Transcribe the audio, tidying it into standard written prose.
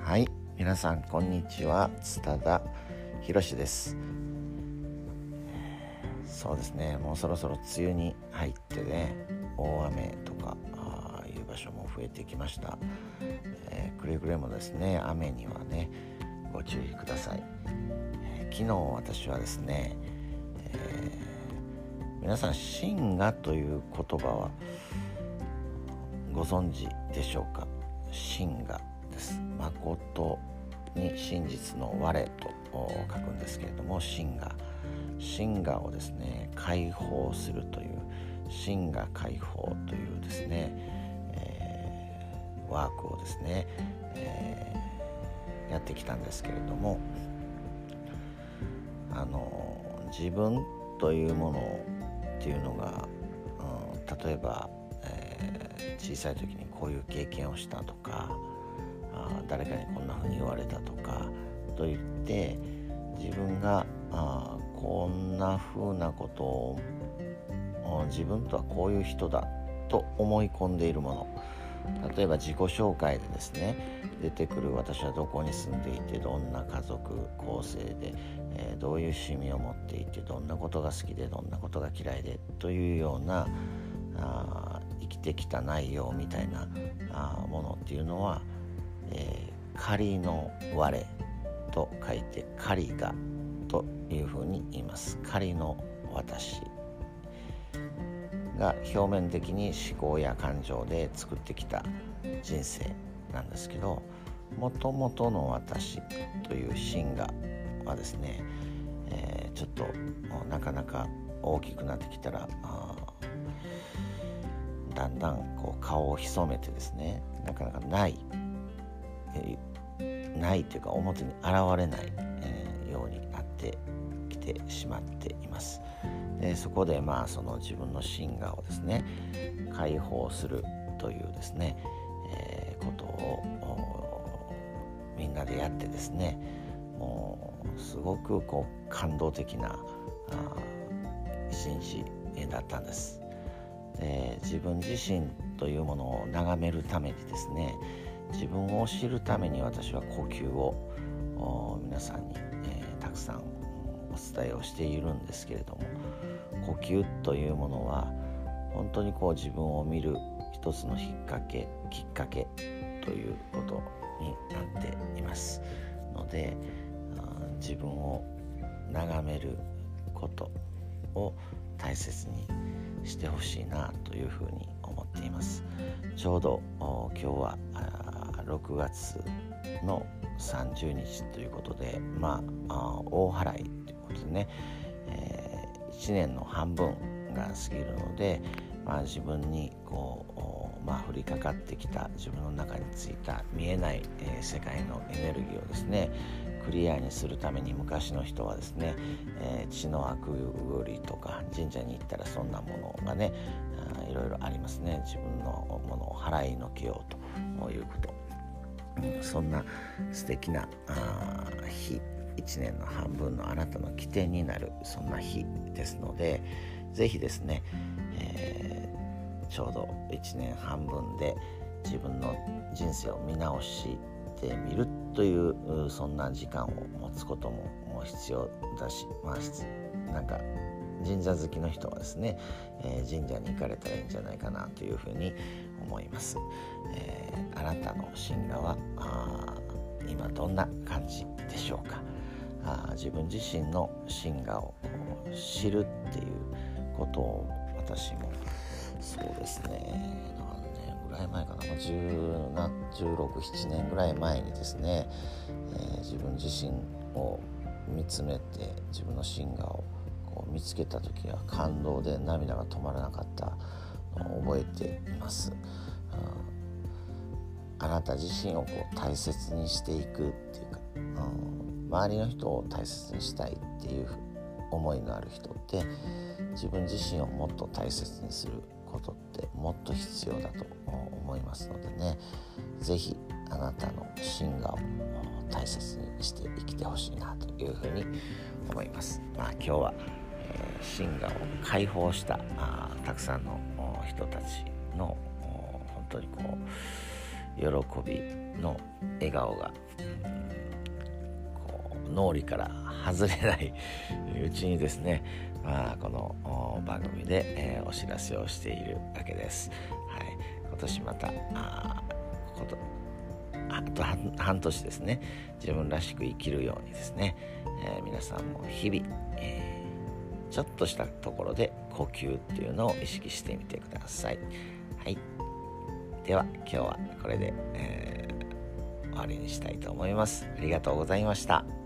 はい、皆さんこんにちは。津田博です。そうですね、もうそろそろ梅雨に入ってね、大雨とかいう場所も増えてきました。くれぐれもですね、雨にはねご注意ください。昨日私はですね、皆さん神話という言葉はご存知でしょうか。神話です。誠に真実の我と書くんですけれども、神話をですね解放するという神話解放というですね、ワークをですね、やってきたんですけれども、自分というものっていうのが、例えば、小さい時にこういう経験をしたとか、誰かにこんな風に言われたとかと言って自分がこんな風なことを自分とはこういう人だと思い込んでいるもの、例えば自己紹介でですね出てくる私はどこに住んでいてどんな家族構成で、どういう趣味を持っていてどんなことが好きでどんなことが嫌いでというような生きてきた内容みたいなものっていうのは、仮の我と書いて仮がというふうに言います。仮の私が表面的に思考や感情で作ってきた人生なんですけど、もともとの私という神話はですね、ちょっとなかなか大きくなってきたらだんだんこう顔を潜めてですね、なかなかないというか表に現れない、ようになってきてしまっています。でそこでその自分の神話をですね解放するというですね、ことをみんなでやってですね、もうすごく感動的な一日だったんです。で自分自身というものを眺めるためにですね、自分を知るために私は呼吸を皆さんに、たくさんお伝えをしているんですけれども、呼吸というものは本当に自分を見る一つのきっかけということになっていますので、自分を眺めることを大切にしてほしいなというふうに思っています。ちょうど今日は6月の30日ということで、大払いということでね、1年の半分が過ぎるので、自分に降りかかってきた自分の中についた見えない、世界のエネルギーをですねクリアにするために、昔の人はですね、血のあくぐりとか神社に行ったらそんなものがねいろいろありますね。自分のものを払いのけようということ、そんな素敵な日、1年の半分のあなたの起点になるそんな日ですので、ぜひですね、ちょうど1年半分で自分の人生を見直してみるというそんな時間を持つことも必要だし、なんか神社好きの人はですね、神社に行かれたらいいんじゃないかなというふうに思います。あなたの神話は今どんな感じでしょうか。自分自身の神話を知るっていうことを私もそうですね、何年ぐらい前かな、16、17年ぐらい前にですね、自分自身を見つめて自分の神話を見つけた時は感動で涙が止まらなかったのを覚えています。あなた自身を大切にしていくっていうか、周りの人を大切にしたいっていう思いのある人って自分自身をもっと大切にすることってもっと必要だと思いますのでね、ぜひあなたの神話を大切にして生きてほしいなというふうに思います。今日は、神話を解放したたくさんの人たちの本当に喜びの笑顔が脳裏から外れないうちにですね、この番組で、お知らせをしているわけです。はい、今年またあと半年ですね、自分らしく生きるようにですね、皆さんも日々、ちょっとしたところで呼吸っていうのを意識してみてください。はい、では今日はこれで、終わりにしたいと思います。ありがとうございました。